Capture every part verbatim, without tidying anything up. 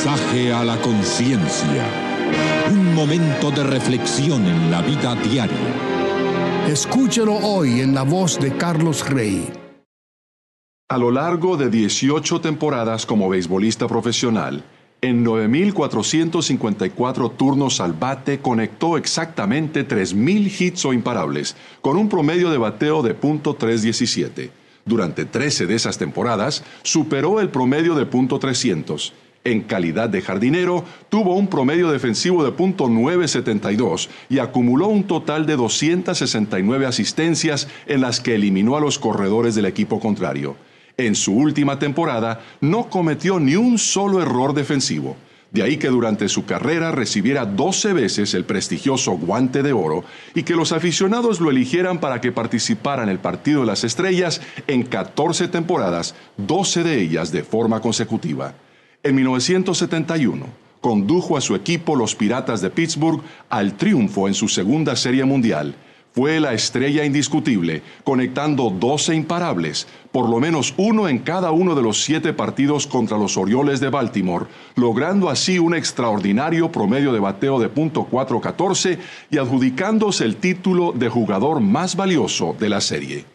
Mensaje a la conciencia. Un momento de reflexión en la vida diaria. Escúchelo hoy en la voz de Carlos Rey. A lo largo de dieciocho temporadas como beisbolista profesional, en nueve mil cuatrocientos cincuenta y cuatro turnos al bate conectó exactamente tres mil hits o imparables, con un promedio de bateo de punto trescientos diecisiete. Durante trece de esas temporadas, superó el promedio de punto trescientos. En calidad de jardinero, tuvo un promedio defensivo de punto novecientos setenta y dos y acumuló un total de doscientas sesenta y nueve asistencias en las que eliminó a los corredores del equipo contrario. En su última temporada, no cometió ni un solo error defensivo. De ahí que durante su carrera recibiera doce veces el prestigioso Guante de Oro y que los aficionados lo eligieran para que participara en el Partido de las Estrellas en catorce temporadas, doce de ellas de forma consecutiva. En mil novecientos setenta y uno, condujo a su equipo, los Piratas de Pittsburgh, al triunfo en su segunda Serie Mundial. Fue la estrella indiscutible, conectando doce imparables, por lo menos uno en cada uno de los siete partidos contra los Orioles de Baltimore, logrando así un extraordinario promedio de bateo de punto cuatrocientos catorce y adjudicándose el título de jugador más valioso de la serie.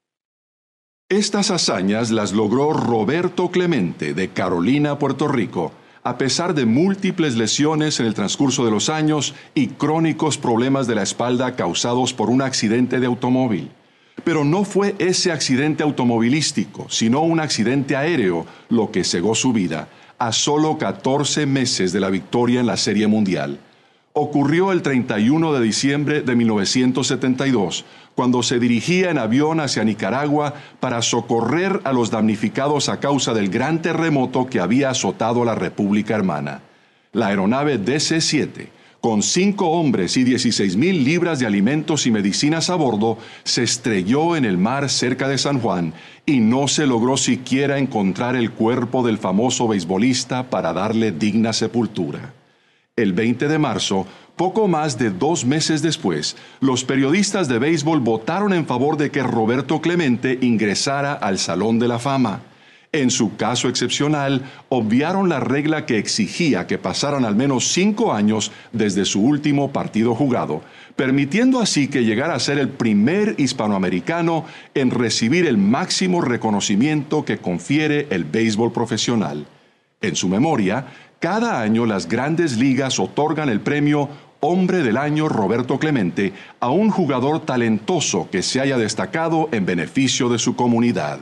Estas hazañas las logró Roberto Clemente, de Carolina, Puerto Rico, a pesar de múltiples lesiones en el transcurso de los años y crónicos problemas de la espalda causados por un accidente de automóvil. Pero no fue ese accidente automovilístico, sino un accidente aéreo lo que cegó su vida, a solo catorce meses de la victoria en la Serie Mundial. Ocurrió el treinta y uno de diciembre de mil novecientos setenta y dos, cuando se dirigía en avión hacia Nicaragua para socorrer a los damnificados a causa del gran terremoto que había azotado a la República Hermana. La aeronave D C siete, con cinco hombres y dieciséis mil libras de alimentos y medicinas a bordo, se estrelló en el mar cerca de San Juan y no se logró siquiera encontrar el cuerpo del famoso beisbolista para darle digna sepultura. El veinte de marzo, poco más de dos meses después, los periodistas de béisbol votaron en favor de que Roberto Clemente ingresara al Salón de la Fama. En su caso excepcional, obviaron la regla que exigía que pasaran al menos cinco años desde su último partido jugado, permitiendo así que llegara a ser el primer hispanoamericano en recibir el máximo reconocimiento que confiere el béisbol profesional. En su memoria, cada año las grandes ligas otorgan el premio Hombre del Año Roberto Clemente a un jugador talentoso que se haya destacado en beneficio de su comunidad.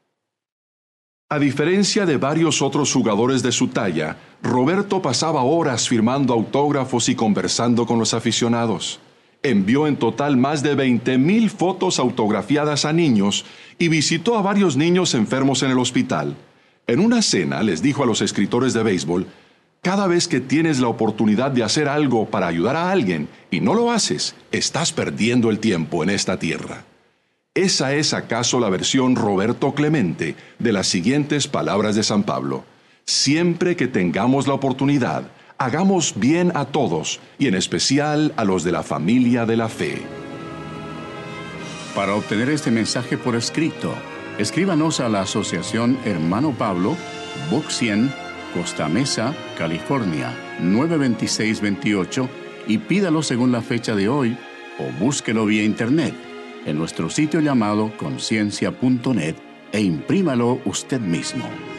A diferencia de varios otros jugadores de su talla, Roberto pasaba horas firmando autógrafos y conversando con los aficionados. Envió en total más de veinte mil fotos autografiadas a niños y visitó a varios niños enfermos en el hospital. En una cena les dijo a los escritores de béisbol: cada vez que tienes la oportunidad de hacer algo para ayudar a alguien y no lo haces, estás perdiendo el tiempo en esta tierra. ¿Esa es acaso la versión Roberto Clemente de las siguientes palabras de San Pablo? Siempre que tengamos la oportunidad, hagamos bien a todos y en especial a los de la familia de la fe. Para obtener este mensaje por escrito, escríbanos a la Asociación Hermano Pablo, Box cien, Costa Mesa, California, nueve dos seis dos ocho y pídalo según la fecha de hoy o búsquelo vía internet en nuestro sitio llamado conciencia punto net e imprímalo usted mismo.